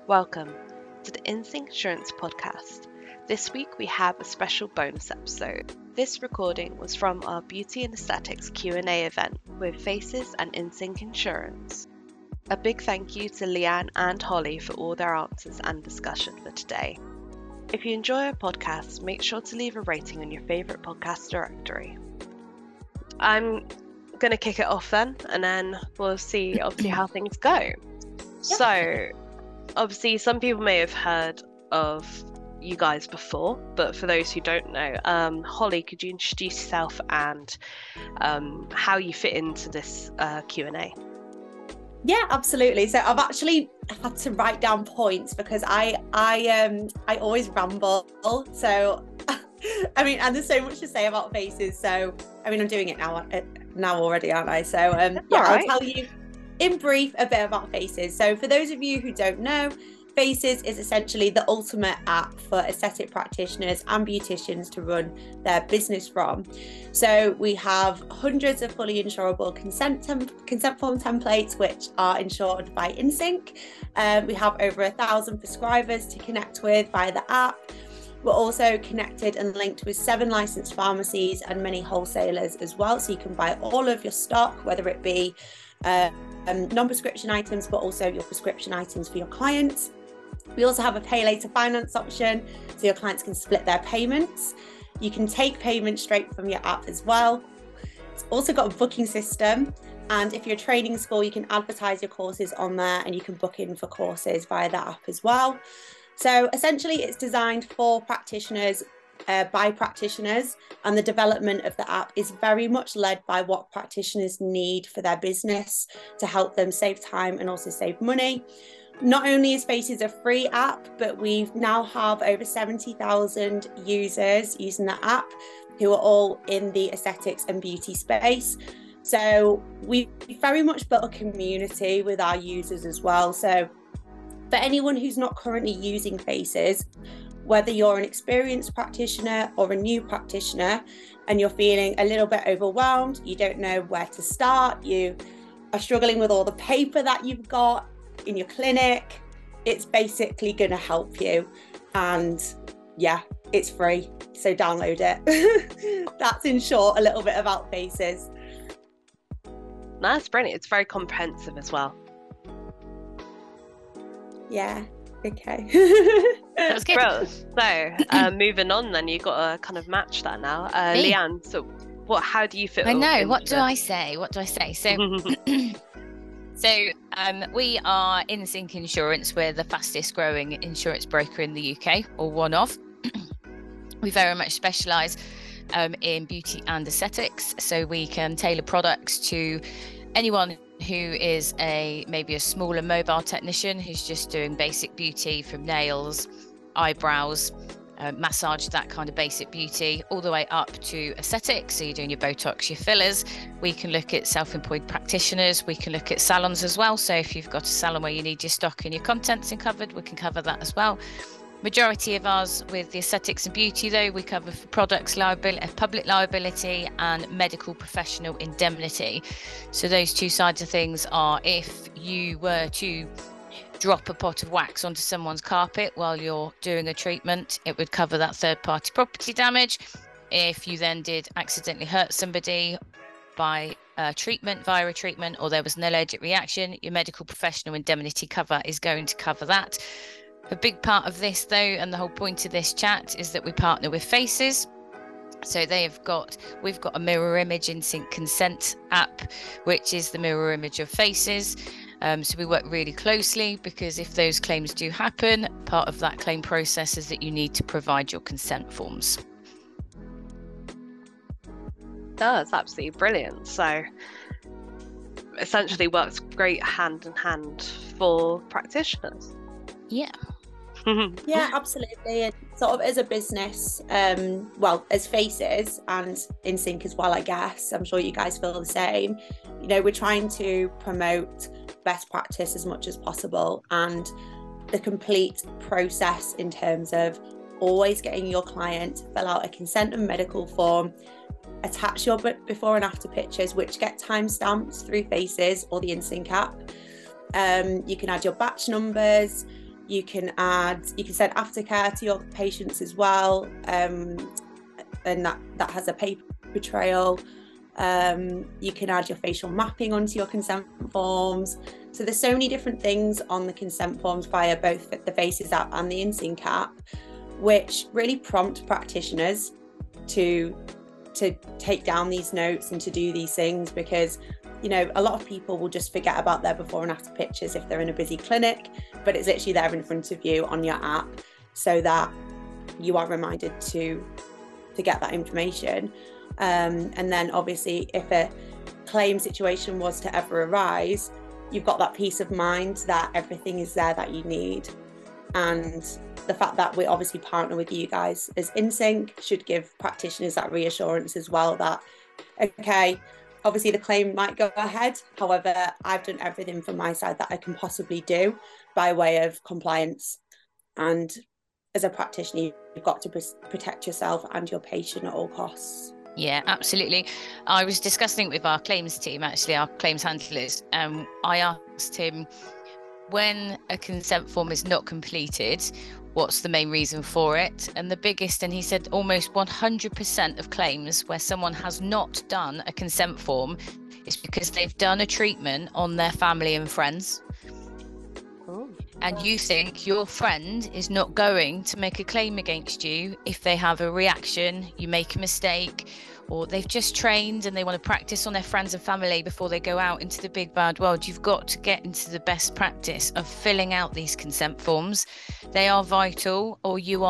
Welcome to the InSync Insurance Podcast. This week we have a special bonus episode. This recording was from our Beauty and Aesthetics Q&A event with Faces and InSync Insurance. A big thank you to Leanne and Holly for all their answers and discussion for today. If you enjoy our podcast, make sure to leave a rating on your favourite podcast directory. I'm going to kick it off then, and then we'll see obviously how things go. Yep. So, obviously some people may have heard of you guys before, but for those who don't know, Holly, could you introduce yourself and how you fit into this Q&A? Yeah, absolutely. So I've actually had to write down points because I always ramble. So I mean, and there's so much to say about Faces. So I mean, I'm doing it now already, aren't I? So yeah, right. I'll tell you in brief a bit about Faces. So for those of you who don't know, Faces is essentially the ultimate app for aesthetic practitioners and beauticians to run their business from. So we have hundreds of fully insurable consent form templates which are insured by InSync. We have over 1,000 prescribers to connect with via the app. We're also connected and linked with 7 licensed pharmacies and many wholesalers as well, so you can buy all of your stock, whether it be non-prescription items, but also your prescription items for your clients. We also have a pay later finance option, so your clients can split their payments. You can take payments straight from your app as well. It's also got a booking system, and if you're a training school, you can advertise your courses on there and you can book in for courses via that app as well. So essentially it's designed for practitioners by practitioners, and the development of the app is very much led by what practitioners need for their business to help them save time and also save money. Not only is Faces a free app, but we now have over 70,000 users using the app who are all in the aesthetics and beauty space. So we very much built a community with our users as well. So for anyone who's not currently using Faces, whether you're an experienced practitioner or a new practitioner and you're feeling a little bit overwhelmed, you don't know where to start, you are struggling with all the paper that you've got in your clinic, it's basically going to help you. And yeah, it's free, so download it. That's in short a little bit about Faces. That's brilliant. It's very comprehensive as well. Yeah. Okay. That's good. So, moving on, then you've got to kind of match that now. Leanne, so how do you feel? I know. What do I say? So, we are InSync Insurance. We're the fastest growing insurance broker in the UK, or one of. We very much specialise in beauty and aesthetics, so we can tailor products to anyone who is maybe a smaller mobile technician who's just doing basic beauty, from nails, eyebrows, massage, that kind of basic beauty, all the way up to aesthetics. So you're doing your Botox, your fillers. We can look at self-employed practitioners. We can look at salons as well. So if you've got a salon where you need your stock and your contents covered, we can cover that as well. Majority of ours with the aesthetics and beauty, though, we cover for products liability, public liability, and medical professional indemnity. So those two sides of things are, if you were to drop a pot of wax onto someone's carpet while you're doing a treatment, it would cover that third-party property damage. If you then did accidentally hurt somebody by via a treatment, or there was an allergic reaction, your medical professional indemnity cover is going to cover that. A big part of this, though, and the whole point of this chat, is that we partner with Faces. So we've got a mirror image InSync Consent app, which is the mirror image of Faces. So we work really closely, because if those claims do happen, part of that claim process is that you need to provide your consent forms. That's absolutely brilliant. So essentially works great hand in hand for practitioners. Yeah. Yeah, absolutely. And sort of as a business, as Faces and InSync as well, I guess, I'm sure you guys feel the same. You know, we're trying to promote best practice as much as possible, and the complete process in terms of always getting your client to fill out a consent and medical form, attach your before and after pictures, which get timestamped through Faces or the InSync app. You can add your batch numbers, You can send aftercare to your patients as well, and that has a paper trail. You can add your facial mapping onto your consent forms. So there's so many different things on the consent forms via both the Faces app and the InSync app, which really prompt practitioners to take down these notes and to do these things, because a lot of people will just forget about their before and after pictures if they're in a busy clinic, but it's literally there in front of you on your app, so that you are reminded to get that information. And then obviously if a claim situation was to ever arise, you've got that peace of mind that everything is there that you need. And the fact that we obviously partner with you guys as InSync should give practitioners that reassurance as well, that okay, obviously the claim might go ahead, however, I've done everything from my side that I can possibly do by way of compliance. And as a practitioner, you've got to protect yourself and your patient at all costs. Yeah, absolutely. I was discussing it with our claims team, actually, our claims handlers. I asked him, when a consent form is not completed, what's the main reason for it? And the biggest, and he said almost 100% of claims where someone has not done a consent form is because they've done a treatment on their family and friends. And you think your friend is not going to make a claim against you if they have a reaction, you make a mistake, or they've just trained and they want to practice on their friends and family before they go out into the big bad world. You've got to get into the best practice of filling out these consent forms. They are vital, or you're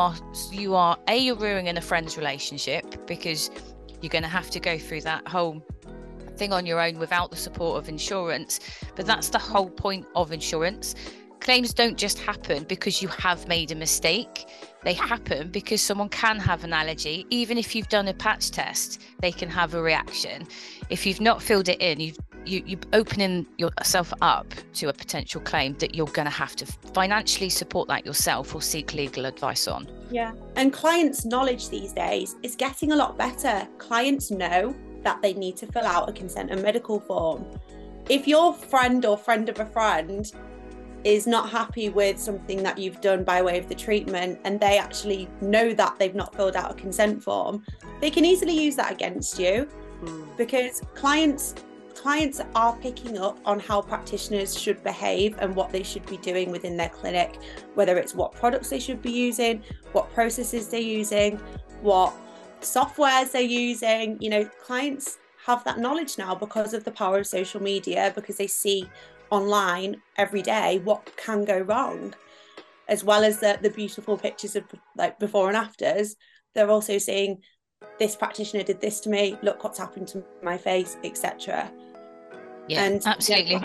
ruining a friend's relationship, because you're going to have to go through that whole thing on your own without the support of insurance. But that's the whole point of insurance. Claims don't just happen because you have made a mistake. They happen because someone can have an allergy. Even if you've done a patch test, they can have a reaction. If you've not filled it in, you're opening yourself up to a potential claim that you're going to have to financially support that yourself or seek legal advice on. Yeah, and clients' knowledge these days is getting a lot better. Clients know that they need to fill out a consent and medical form. If your friend or friend of a friend is not happy with something that you've done by way of the treatment, and they actually know that they've not filled out a consent form, they can easily use that against you, because clients are picking up on how practitioners should behave and what they should be doing within their clinic, whether it's what products they should be using, what processes they're using, what softwares they're using. Clients have that knowledge now because of the power of social media, because they see online every day what can go wrong, as well as the beautiful pictures of like before and afters. They're also seeing, this practitioner did this to me, look what's happened to my face, etc. Yeah, and absolutely.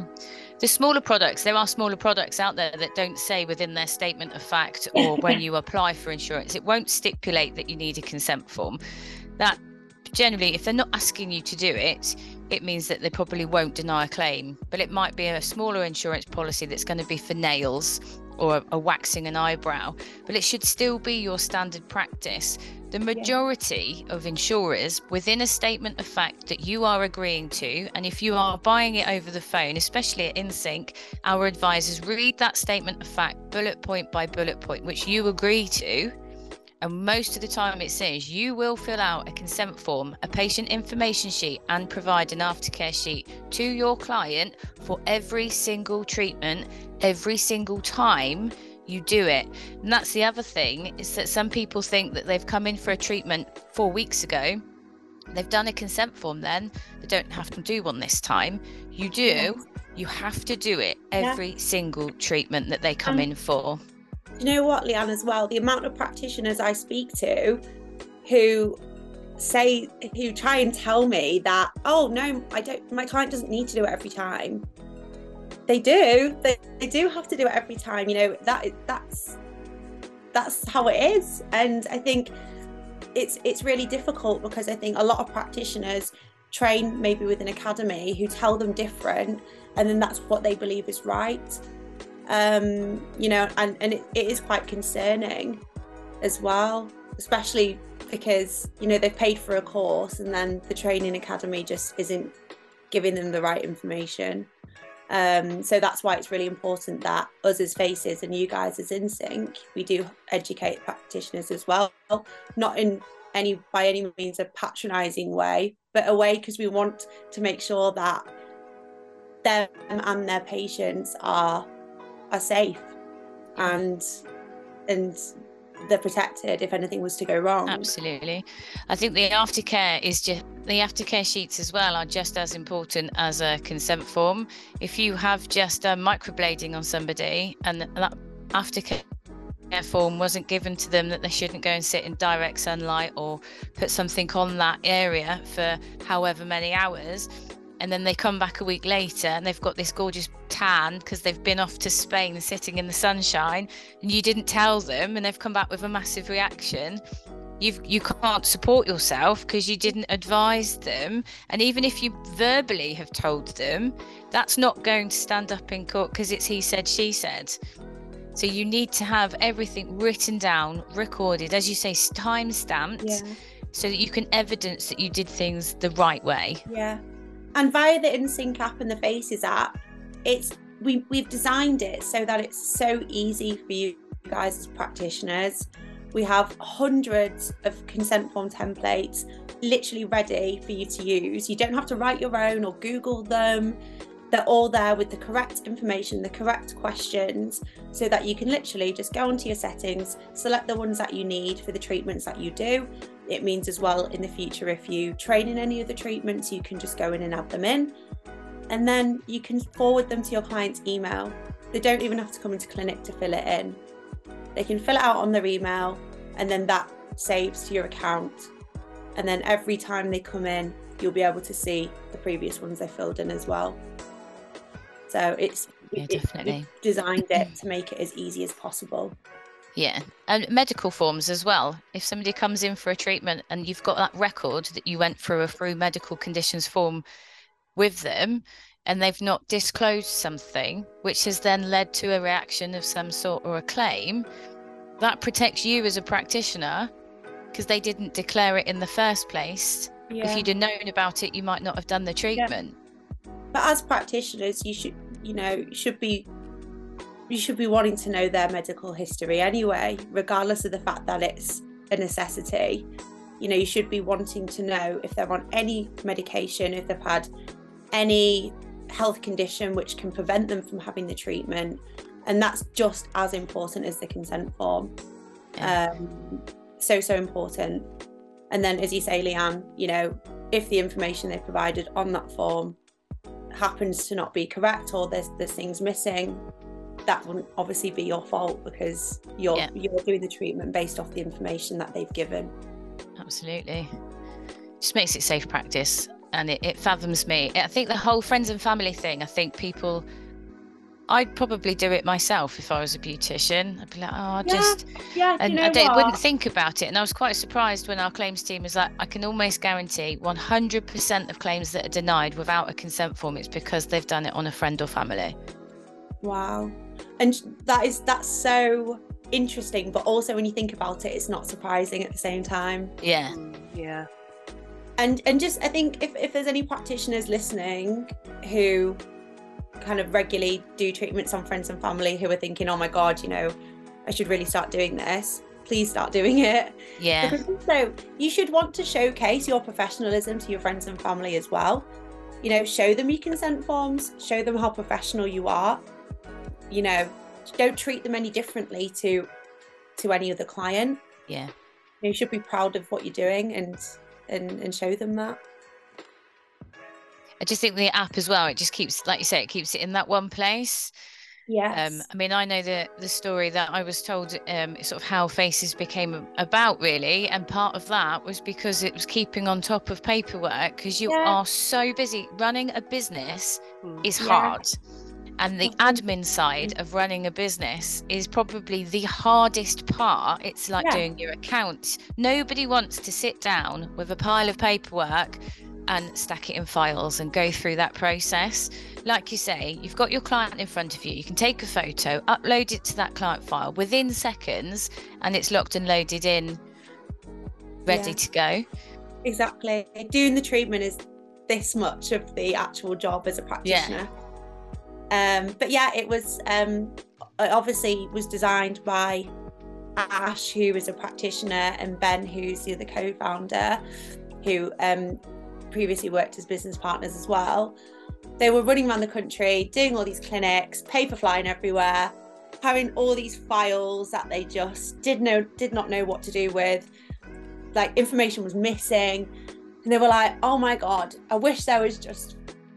The smaller products, there are smaller products out there that don't say within their statement of fact, or when you apply for insurance, it won't stipulate that you need a consent form. That generally, if they're not asking you to do it, it means that they probably won't deny a claim. But it might be a smaller insurance policy that's going to be for nails or a waxing an eyebrow, but it should still be your standard practice. The majority of insurers, within a statement of fact that you are agreeing to, and if you are buying it over the phone, especially at InSync, our advisors read that statement of fact bullet point by bullet point, which you agree to. And most of the time it says you will fill out a consent form, a patient information sheet, and provide an aftercare sheet to your client for every single treatment, every single time you do it. And that's the other thing, is that some people think that they've come in for a treatment 4 weeks ago, they've done a consent form then, they don't have to do one this time. You do, you have to do it every single treatment that they come in for. You know what, Leanne, as well, the amount of practitioners I speak to who try and tell me that, oh no, my client doesn't need to do it every time. They do have to do it every time. That's how it is. And I think it's really difficult, because I think a lot of practitioners train maybe with an academy who tell them different, and then that's what they believe is right. And it is quite concerning as well, especially because they've paid for a course and then the training academy just isn't giving them the right information. So that's why it's really important that us as Faces and you guys as InSync, we do educate practitioners as well, not in by any means a patronising way, but a way because we want to make sure that them and their patients are safe and they're protected if anything was to go wrong. Absolutely. I think the aftercare sheets as well are just as important as a consent form. If you have just a microblading on somebody and that aftercare form wasn't given to them, that they shouldn't go and sit in direct sunlight or put something on that area for however many hours, and then they come back a week later and they've got this gorgeous tan because they've been off to Spain sitting in the sunshine and you didn't tell them, and they've come back with a massive reaction, you can't support yourself because you didn't advise them. And even if you verbally have told them, that's not going to stand up in court because it's he said, she said. So you need to have everything written down, recorded, as you say, time stamped, so that you can evidence that you did things the right way. Yeah. And via the InSync app and the Faces app, we've designed it so that it's so easy for you guys as practitioners. We have hundreds of consent form templates literally ready for you to use. You don't have to write your own or Google them. They're all there with the correct information, the correct questions, so that you can literally just go onto your settings, select the ones that you need for the treatments that you do. It means as well in the future, if you train in any of the treatments, you can just go in and add them in. And then you can forward them to your client's email. They don't even have to come into clinic to fill it in. They can fill it out on their email, and then that saves to your account. And then every time they come in, you'll be able to see the previous ones they filled in as well. So we've designed it to make it as easy as possible. Yeah, and medical forms as well. If somebody comes in for a treatment and you've got that record that you went through medical conditions form with them, and they've not disclosed something, which has then led to a reaction of some sort or a claim, that protects you as a practitioner because they didn't declare it in the first place. If you'd have known about it, you might not have done the treatment. But as practitioners, you should be wanting to know their medical history anyway, regardless of the fact that it's a necessity. You should be wanting to know if they're on any medication, if they've had any health condition which can prevent them from having the treatment. And that's just as important as the consent form. So important. And then, as you say, Leanne, if the information they provided on that form happens to not be correct, or there's things missing, that wouldn't obviously be your fault because you're doing the treatment based off the information that they've given. Absolutely. Just makes it safe practice, and it fathoms me. I think the whole friends and family thing, I'd probably do it myself if I was a beautician. I'd be like, I wouldn't think about it. And I was quite surprised when our claims team was like, I can almost guarantee 100% of claims that are denied without a consent form, it's because they've done it on a friend or family. Wow. And that's so interesting, but also when you think about it, it's not surprising at the same time. Yeah. Yeah. And just, I think if there's any practitioners listening who kind of regularly do treatments on friends and family who are thinking, oh my God, I should really start doing this, please start doing it. Yeah. So you should want to showcase your professionalism to your friends and family as well. Show them your consent forms, show them how professional you are. Don't treat them any differently to any other client. Yeah. You should be proud of what you're doing and show them that. I just think the app as well, it just keeps, like you say, it keeps it in that one place. Yes. I know the story that I was told, sort of how Faces became about, really, and part of that was because it was keeping on top of paperwork, because you are so busy. Running a business is hard, and the admin side of running a business is probably the hardest part. It's like doing your accounts. Nobody wants to sit down with a pile of paperwork and stack it in files and go through that process. Like you say, you've got your client in front of you. You can take a photo, upload it to that client file within seconds, and it's locked and loaded in, ready to go. Exactly. Doing the treatment is this much of the actual job as a practitioner. But yeah, it was obviously was designed by Ash, who is a practitioner, and Ben, who's the other co-founder, who previously worked as business partners as well. They were running around the country, doing all these clinics, paper flying everywhere, having all these files that they just did not know what to do with. Like, information was missing, and they were like, oh my God, I wish there was just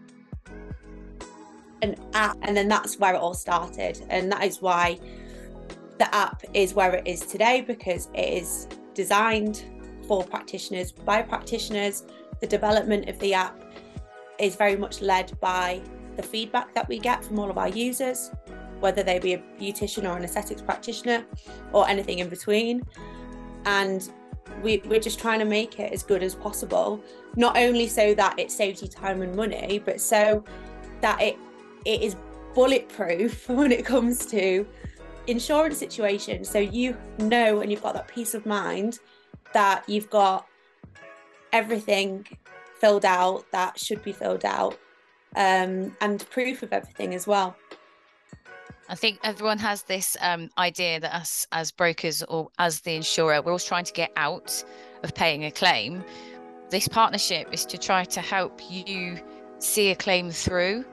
an app. And then that's where it all started, and that is why the app is where it is today, because it is designed for practitioners by practitioners. The development of the app is very much led by the feedback that we get from all of our users, whether they be a beautician or an aesthetics practitioner or anything in between. And we're just trying to make it as good as possible, not only so that it saves you time and money, but so that it is bulletproof when it comes to insurance situations. So you know, and you've got that peace of mind that you've got everything filled out that should be filled out, and proof of everything as well. I think everyone has this idea that us as brokers or as the insurer, we're always trying to get out of paying a claim. This partnership is to try to help you see a claim through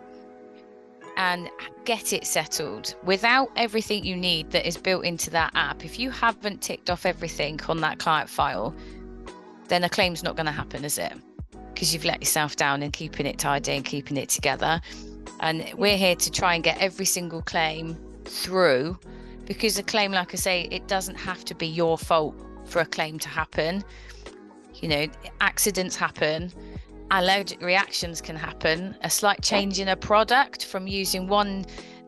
and get it settled without everything you need that is built into that app. If you haven't ticked off everything on that client file, then a claim's not going to happen, is it? Because you've let yourself down in keeping it tidy and keeping it together. And we're here to try and get every single claim through, because a claim, like I say, it doesn't have to be your fault for a claim to happen. You know, accidents happen, allergic reactions can happen, a slight change in a product from using one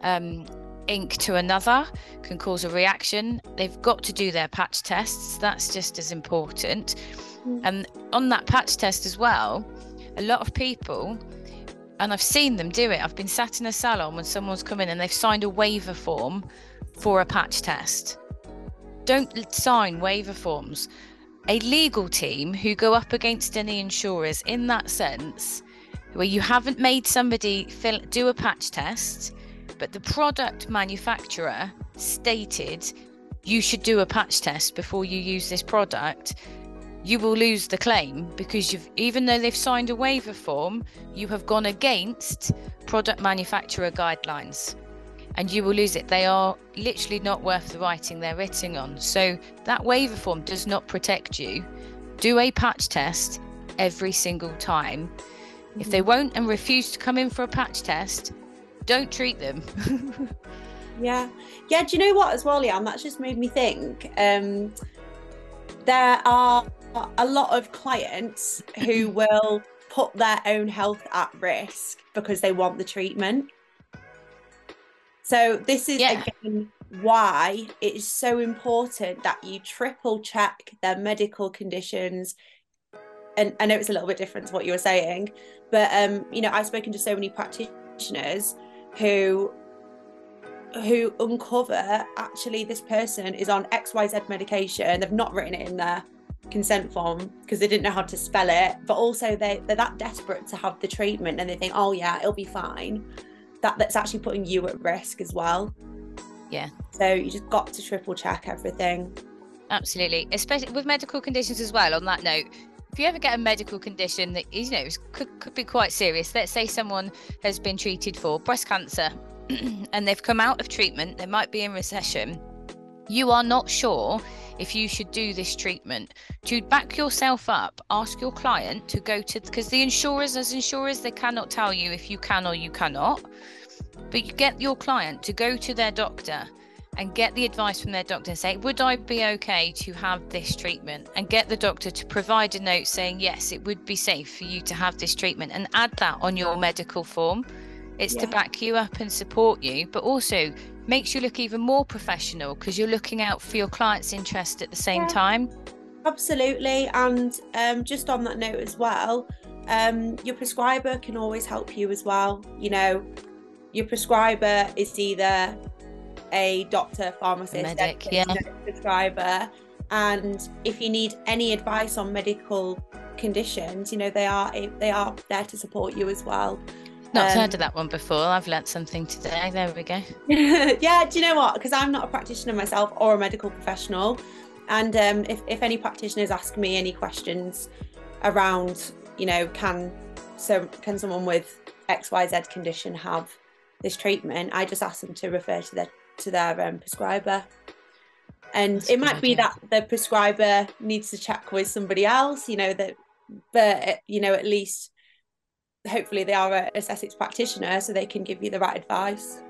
ink to another can cause a reaction. They've got to do their patch tests. That's just as important. And on that patch test as well, a lot of people, and I've seen them do it, I've been sat in a salon when someone's come in and they've signed a waiver form for a patch test. Don't sign waiver forms. A legal team who go up against any insurers in that sense, where you haven't made somebody do a patch test, but the product manufacturer stated you should do a patch test before you use this product, you will lose the claim, because even though they've signed a waiver form, you have gone against product manufacturer guidelines, and you will lose it. They are literally not worth the writing they're written on. So that waiver form does not protect you. Do a patch test every single time. If they won't and refuse to come in for a patch test, don't treat them. Yeah. Do you know what as well, Leanne? That's just made me think. There are a lot of clients who will put their own health at risk because they want the treatment. So this is again why it is so important that you triple check their medical conditions. And I know it's a little bit different to what you were saying, but you know, I've spoken to so many practitioners who uncover actually this person is on XYZ medication. They've not written it in their consent form because they didn't know how to spell it, but also they're that desperate to have the treatment, and they think, oh yeah, it'll be fine. That's actually putting you at risk as well. Yeah. So you just got to triple check everything. Absolutely, especially with medical conditions as well. On that note, if you ever get a medical condition that is, you know, could be quite serious, let's say someone has been treated for breast cancer and they've come out of treatment, they might be in recession, you are not sure if you should do this treatment. To back yourself up, ask your client to go to, because the insurers, as insurers, they cannot tell you if you can or you cannot, but you get your client to go to their doctor and get the advice from their doctor and say, would I be okay to have this treatment? And get the doctor to provide a note saying, yes, it would be safe for you to have this treatment, and add that on your medical form. It's to back you up and support you, but also makes you look even more professional because you're looking out for your client's interest at the same time. Absolutely. And just on that note as well, your prescriber can always help you as well. You know, your prescriber is either a doctor, pharmacist, medic, prescriber, and if you need any advice on medical conditions, you know, they are there to support you as well. Not heard of that one before. I've learnt something today. There we go. Yeah, do you know what? Because I'm not a practitioner myself or a medical professional. And if any practitioners ask me any questions around, can someone with XYZ condition have this treatment, I just ask them to refer to their prescriber. And it might be that the prescriber needs to check with somebody else, but at least hopefully they are an aesthetics practitioner, so they can give you the right advice.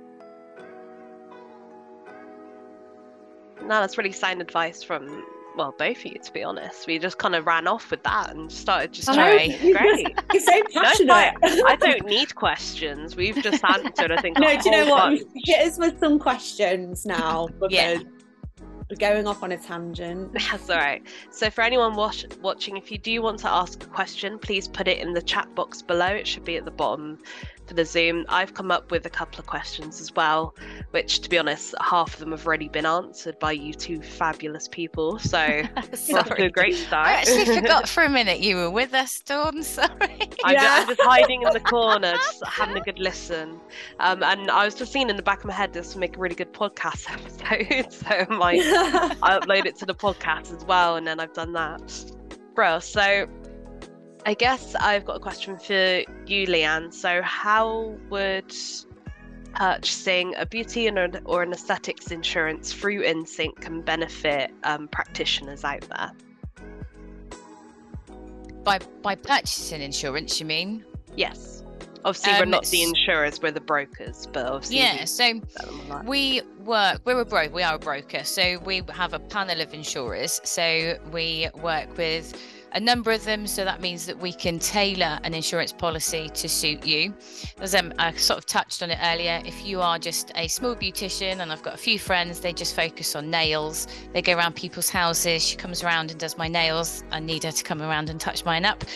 No, that's really sound advice from, well, both of you, to be honest. We just kind of ran off with that and started just chatting. Great. You're so passionate. No, I don't need questions. We've just answered, I think. No, do you know what? Hit us with some questions now, because we're going off on a tangent. That's all right. So for anyone watching, if you do want to ask a question, please put it in the chat box below. It should be at the bottom for the Zoom. I've come up with a couple of questions as well, which, to be honest, half of them have already been answered by you two fabulous people. So we're off to a great start. I actually forgot for a minute you were with us, Dawn. Sorry. I'm just hiding in the corner, just having a good listen. And I was just thinking in the back of my head, this will make a really good podcast episode. So I upload it to the podcast as well, and then I've done that. Bro, so I guess I've got a question for you, Leanne. So how would purchasing a beauty or an aesthetics insurance through InSync can benefit practitioners out there? By purchasing insurance, you mean? Yes. Obviously, we're not the insurers, we're the brokers, but obviously... so we're a broker, we are a broker, so we have a panel of insurers, so we work with a number of them, so that means that we can tailor an insurance policy to suit you. As I sort of touched on it earlier, if you are just a small beautician, and I've got a few friends, they just focus on nails, they go around people's houses, she comes around and does my nails, I need her to come around and touch mine up.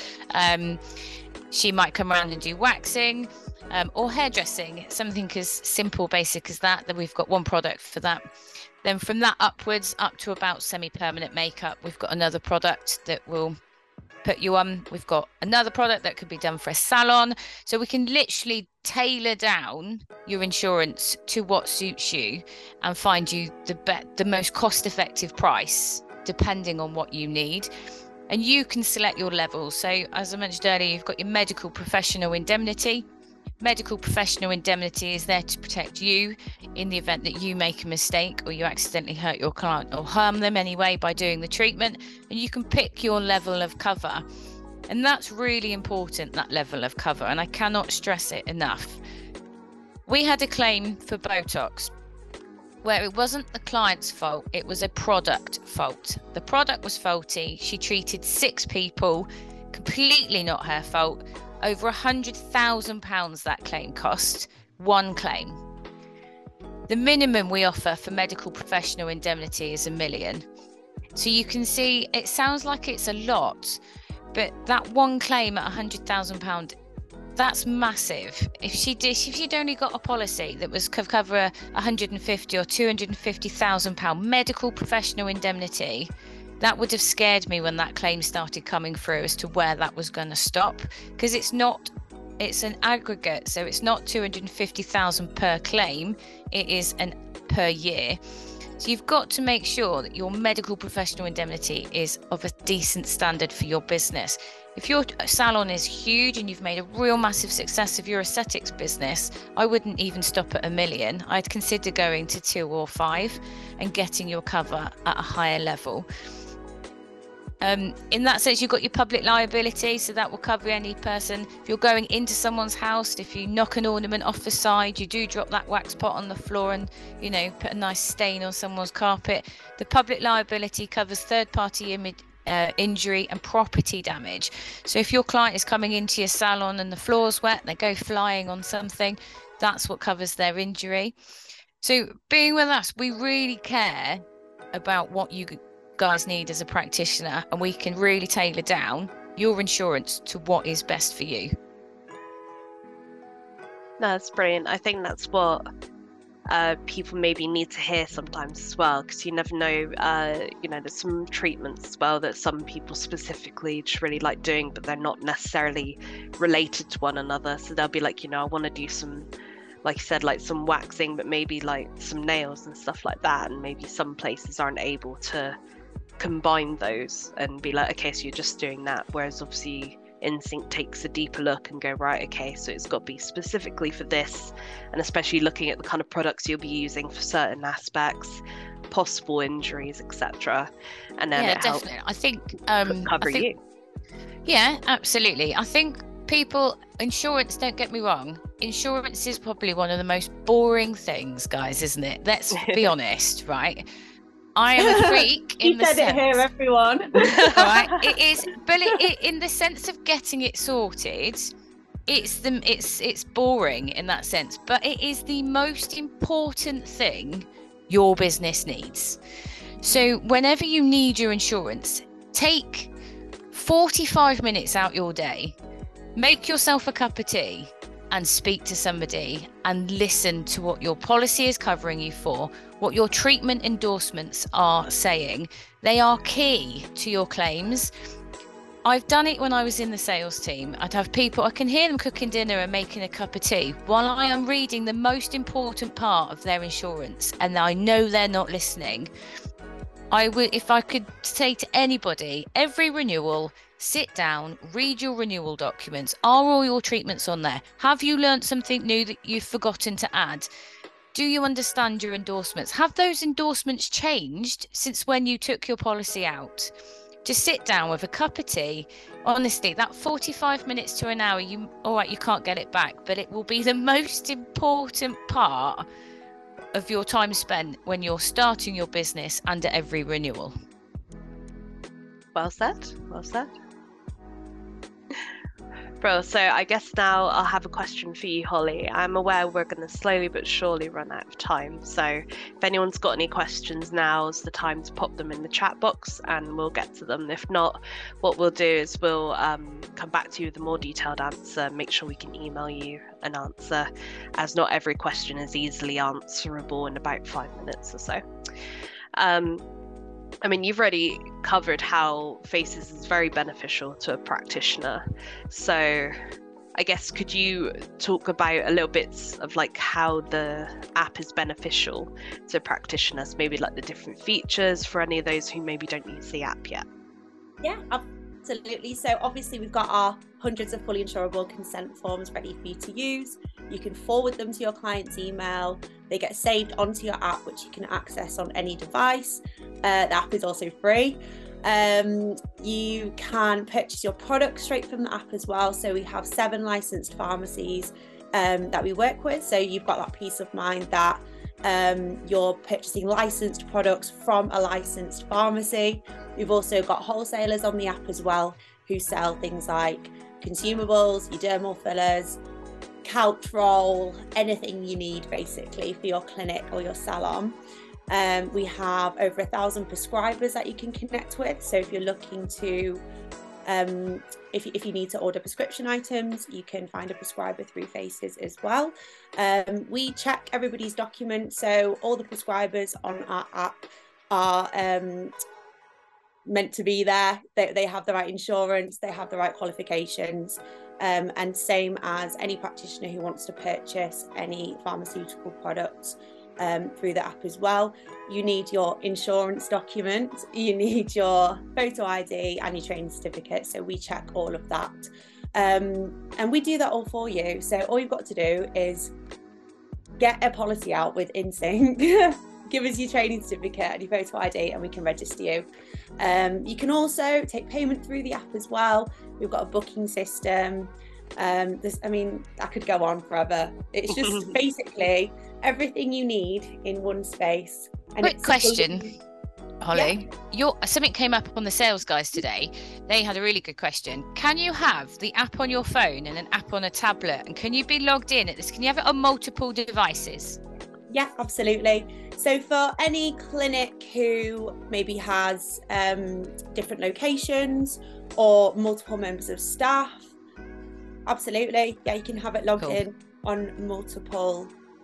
She might come around and do waxing or hairdressing, something as simple, basic as that, then we've got one product for that. Then from that upwards, up to about semi-permanent makeup, we've got another product that will put you on. We've got another product that could be done for a salon. So we can literally tailor down your insurance to what suits you and find you the most cost-effective price, depending on what you need. And you can select your levels. So as I mentioned earlier, you've got your medical professional indemnity. Medical professional indemnity is there to protect you in the event that you make a mistake or you accidentally hurt your client or harm them anyway by doing the treatment, and you can pick your level of cover. And that's really important, that level of cover, and I cannot stress it enough. We had a claim for Botox where it wasn't the client's fault, it was a product fault. The product was faulty, she treated 6 people, completely not her fault. Over £100,000 that claim cost, one claim. The minimum we offer for medical professional indemnity is £1 million. So you can see it sounds like it's a lot, but that one claim at £100,000, that's massive. If she'd only got a policy that was cover £150,000 or £250,000 medical professional indemnity, that would have scared me when that claim started coming through as to where that was going to stop, because it's an aggregate, so it's not 250,000 per claim, it is per year. So you've got to make sure that your medical professional indemnity is of a decent standard for your business. If your salon is huge and you've made a real massive success of your aesthetics business, I wouldn't even stop at £1 million. I'd consider going to 2 or 5 and getting your cover at a higher level. In that sense, you've got your public liability, so that will cover any person. If you're going into someone's house, if you knock an ornament off the side, you do drop that wax pot on the floor and, put a nice stain on someone's carpet. The public liability covers third-party injury and property damage. So if your client is coming into your salon and the floor's wet, they go flying on something, that's what covers their injury. So being with us, we really care about what you guys need as a practitioner, and we can really tailor down your insurance to what is best for you. No, that's brilliant. I think that's what people maybe need to hear sometimes as well, because you never know, there's some treatments as well that some people specifically just really like doing, but they're not necessarily related to one another. So they'll be like, I want to do some, like you said, like some waxing, but maybe like some nails and stuff like that, and maybe some places aren't able to combine those and be like, okay, so you're just doing that, whereas obviously InSync takes a deeper look and go, right, okay, so it's got to be specifically for this, and especially looking at the kind of products you'll be using for certain aspects, possible injuries, etc. And then definitely. I think cover you. Yeah, absolutely. I think insurance, don't get me wrong, insurance is probably one of the most boring things, guys, isn't it? Let's be honest, right? I am a freak in the sense. You said it here, everyone. Right, it is, but in the sense of getting it sorted, it's boring in that sense. But it is the most important thing your business needs. So whenever you need your insurance, take 45 minutes out your day, make yourself a cup of tea, and speak to somebody and listen to what your policy is covering you for, what your treatment endorsements are saying. They are key to your claims. I've done it when I was in the sales team. I'd have people, I can hear them cooking dinner and making a cup of tea while I am reading the most important part of their insurance, and I know they're not listening. If I could say to anybody, every renewal, sit down, read your renewal documents. Are all your treatments on there? Have you learned something new that you've forgotten to add? Do you understand your endorsements? Have those endorsements changed since when you took your policy out? Just sit down with a cup of tea. Honestly, that 45 minutes to an hour, you can't get it back, but it will be the most important part of your time spent when you're starting your business and at every renewal. Well said. Bro, so I guess now I'll have a question for you, Holly. I'm aware we're going to slowly but surely run out of time. So if anyone's got any questions, now's the time to pop them in the chat box and we'll get to them. If not, what we'll do is we'll come back to you with a more detailed answer, make sure we can email you an answer, as not every question is easily answerable in about 5 minutes or so. I mean, you've already covered how Faces is very beneficial to a practitioner. So I guess could you talk about a little bit of like how the app is beneficial to practitioners, maybe like the different features for any of those who maybe don't use the app yet? Yeah, absolutely. So obviously we've got our hundreds of fully insurable consent forms ready for you to use. You can forward them to your client's email. They get saved onto your app, which you can access on any device. The app is also free. You can purchase your products straight from the app as well. So we have 7 licensed pharmacies that we work with. So you've got that peace of mind that you're purchasing licensed products from a licensed pharmacy. We've also got wholesalers on the app as well who sell things like consumables, your dermal fillers, Caltrol, anything you need basically for your clinic or your salon. We have over 1,000 prescribers that you can connect with. So if you're looking to, if you need to order prescription items, you can find a prescriber through Faces as well. We check everybody's documents. So all the prescribers on our app are meant to be there. They have the right insurance, they have the right qualifications. And same as any practitioner who wants to purchase any pharmaceutical products through the app as well. You need your insurance document, you need your photo ID and your training certificate. So we check all of that. And we do that all for you. So all you've got to do is get a policy out with InSync, give us your training certificate and your photo ID and we can register you. You can also take payment through the app as well. We've got a booking system. I could go on forever. It's just basically everything you need in one space. And quick question, Holly. Yeah. Something came up on the sales guys today. They had a really good question. Can you have the app on your phone and an app on a tablet? And can you be logged in at this? Can you have it on multiple devices? Yeah, absolutely. So for any clinic who maybe has different locations or multiple members of staff, absolutely. Yeah, you can have it logged in on multiple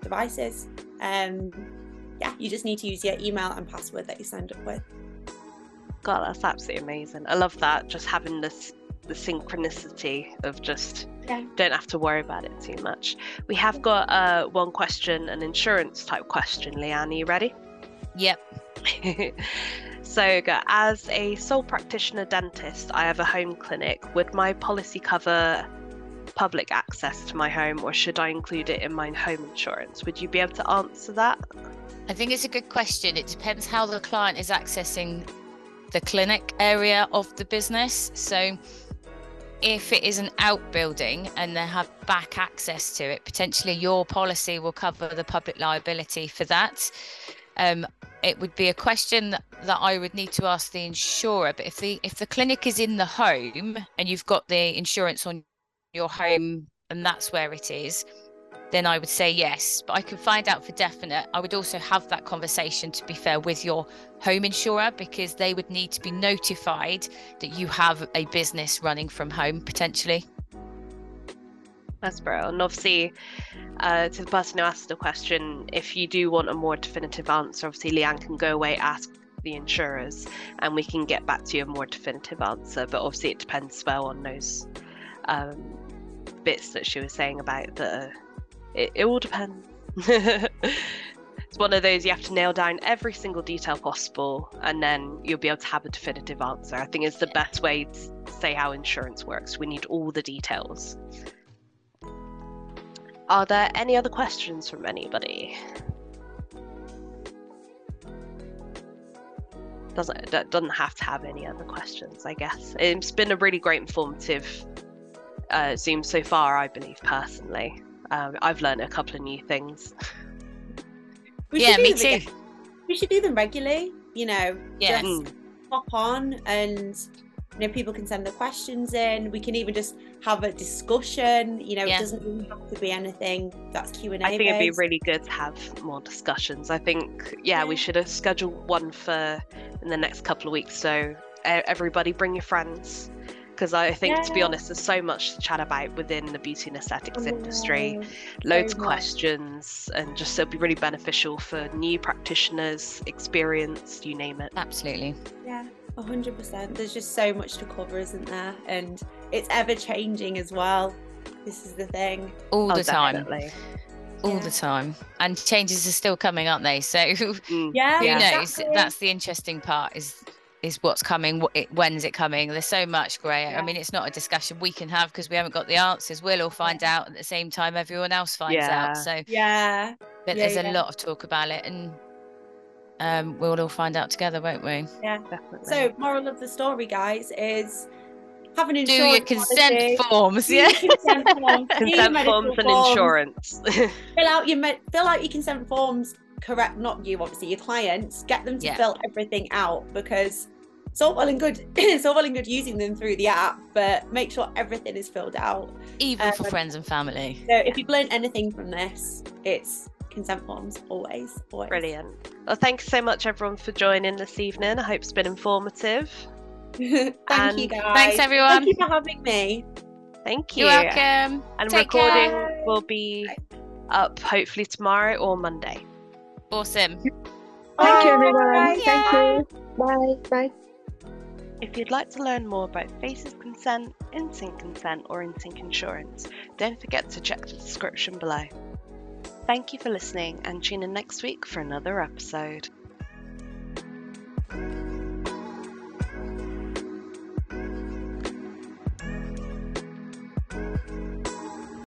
devices. Yeah, you just need to use your email and password that you signed up with. God, that's absolutely amazing. I love that, just having the synchronicity of just don't have to worry about it too much. We have got one question, an insurance type question. Leanne, are you ready? Yep. So, as a sole practitioner dentist, I have a home clinic. Would my policy cover public access to my home, or should I include it in my home insurance? Would you be able to answer that? I think it's a good question. It depends how the client is accessing the clinic area of the business. So if it is an outbuilding and they have back access to it, potentially your policy will cover the public liability for that. It would be a question that I would need to ask the insurer. But if the clinic is in the home and you've got the insurance on your home and that's where it is, then I would say yes. But I can find out for definite. I would also have that conversation, to be fair, with your home insurer, because they would need to be notified that you have a business running from home potentially. That's brilliant. And obviously, to the person who asked the question, if you do want a more definitive answer, obviously Leanne can go away, ask the insurers, and we can get back to you a more definitive answer. But obviously it depends as well on those bits that she was saying about the it all depends. It's one of those, you have to nail down every single detail possible, and then you'll be able to have a definitive answer. I think it's the best way to say how insurance works. We need all the details. Are there any other questions from anybody? Doesn't have to have any other questions, I guess. It's been a really great informative Zoom so far, I believe, personally. I've learned a couple of new things. Me too. We should do them regularly, Yeah. Just pop on, and people can send their questions in. We can even just have a discussion. It doesn't really have to be anything that's Q&A I think it'd be based. really good to have more discussions. I think, we should have scheduled one for in the next couple of weeks. So everybody bring your friends. Because I think, to be honest, there's so much to chat about within the beauty and aesthetics industry. Loads of questions, and just it'll be really beneficial for new practitioners, experienced, you name it. Absolutely. Yeah, 100%. There's just so much to cover, isn't there? And it's ever changing as well. This is the thing. All the time. Definitely. All the time. And changes are still coming, aren't they? So who Yeah, knows? exactly. That's the interesting part, is what's coming, when's it coming. There's so much grey. I mean, it's not a discussion we can have because we haven't got the answers. We'll all find out at the same time everyone else finds out. So but there's a lot of talk about it, and we'll all find out together, won't we? Yeah, definitely. So moral of the story, guys, is have an insurance do your consent policy. forms. Consent forms, Consent forms and insurance. Fill out your consent forms. Correct, not you, obviously, your clients. Get them to fill everything out, because it's all well and good using them through the app, but make sure everything is filled out, even for friends and family. So if you've learned anything from this, it's consent forms, always. Brilliant. Well, thanks so much, everyone, for joining this evening. I hope it's been informative. Thank you, guys. Thanks, everyone. Thank you for having me. Thank you. You're welcome. And Take recording care. will be up hopefully tomorrow or Monday. Awesome. Thank you, everyone. Bye. Thank you. Bye. Bye. If you'd like to learn more about Faces Consent, InSync Consent, or InSync Insurance, don't forget to check the description below. Thank you for listening, and tune in next week for another episode.